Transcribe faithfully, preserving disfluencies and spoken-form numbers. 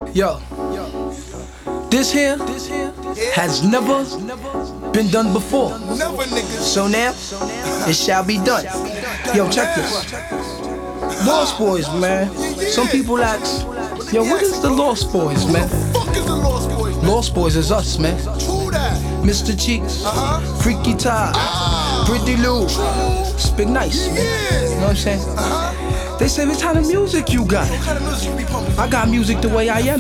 Yo, this here has never been done before. So now, it shall be done. Yo, check this. Lost Boys, man. Some people ask, yo, what is the Lost Boys, man? Lost Boys is us, man. Mister Cheeks, Freaky Ty, Pretty Lou, Spit Nice, man. You know what I'm saying? They say, what kind of music you got? I got music the way I am.